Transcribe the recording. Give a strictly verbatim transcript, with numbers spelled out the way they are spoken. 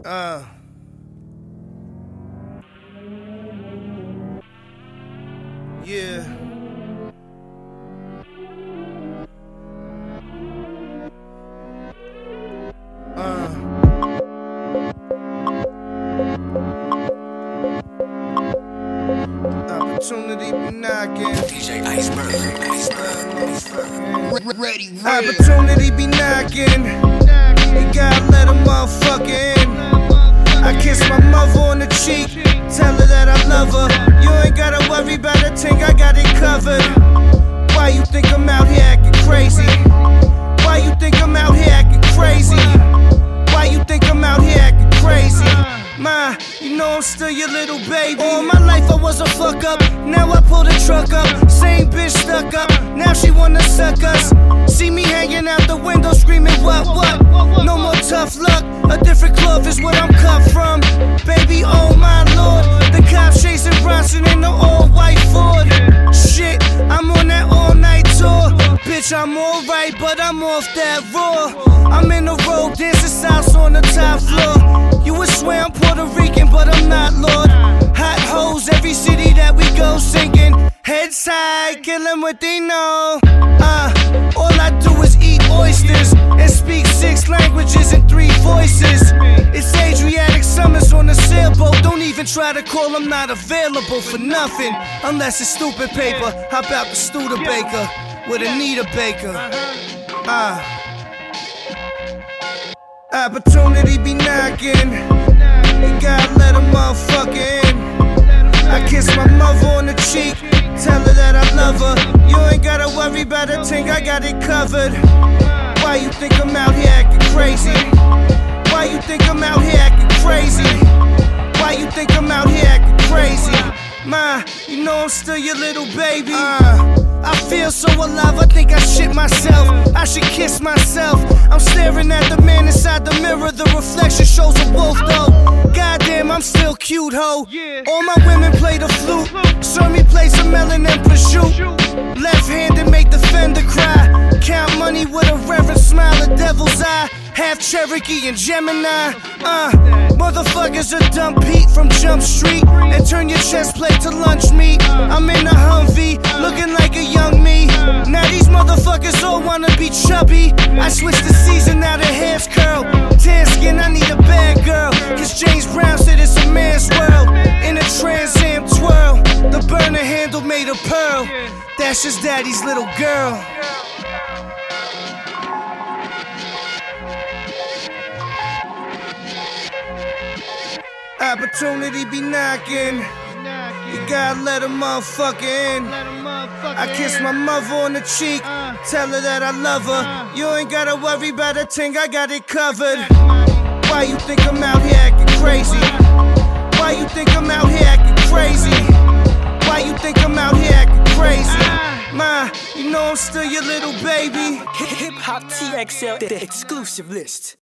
Uh. Yeah. Uh. Opportunity be knocking. D J Iceberg. Iceberg. Ready, ready. Opportunity be knocking. You gotta let a motherfucker in. I kiss my mother on the cheek, tell her that I love her. You ain't gotta worry about a thing, I got it covered. Why you think I'm out here acting crazy? Why you think I'm out here acting crazy? Why you think I'm out here acting crazy? Ma, you know I'm still your little baby. All my life I was a fuck up, now I pull the truck up. Same bitch stuck up, now she wanna suck us. See me hanging out the window screaming what, what? No more tough luck, a different cloth is what I'm cut from. Baby, oh my lord, the cops chasing Bronson in the all-white Ford. Shit, I'm on that all-night tour. Bitch, I'm alright, but I'm off that raw. I'm in the road, dancing salsa on the top floor. You would swear I'm Puerto Rican, but I'm not, Lord. Hot hoes, every city that we go singing. Heads high, kill them what they know. Uh, all I do is eat oysters and speak six languages and three voices. It's Adriatic Summers on a sailboat. Don't even try to call, I'm not available for nothing. Unless it's stupid paper. How about the Studebaker with Anita Baker? Uh, opportunity be knocking. You gotta let a motherfucker in. I kiss my mother on the cheek, tell her that I love her. You ain't gotta worry about a thing, I got it covered. Why you think I'm out here acting crazy? Why you think I'm out here acting crazy? Why you think I'm out here acting crazy? Ma, you know I'm still your little baby. uh, I feel so alive, I think I shit myself. I should kiss myself. I'm staring at the man inside the mirror. The reflection shows a wolf though. Goddamn, I'm still cute, ho. All my women play the flute. Saw me play some melon and prosciutto. Left-handed make the fender cry. Count money with a reverent smile, a devil's eye. Half Cherokee and Gemini. Uh, motherfuckers a dump Pete from Jump Street and turn your chest plate to lunch meat. I'm in a Humvee, looking like a young me. Now these motherfuckers all wanna be chubby. I switched the season, now the hair's curl. Tan skin, I need a bad girl. Cause James Brown said it's a man's world. In a Trans Am twirl, the burner handle made of pearl. That's just daddy's little girl. Opportunity be knocking. You gotta let a motherfucker in. I kiss my mother on the cheek, tell her that I love her. You ain't gotta worry about a thing, I got it covered. Why you think I'm out here acting crazy? Why you think I'm out here acting crazy? Why you think I'm out here acting crazy? Ma, you know I'm still your little baby. Hip Hop T X L, the exclusive list.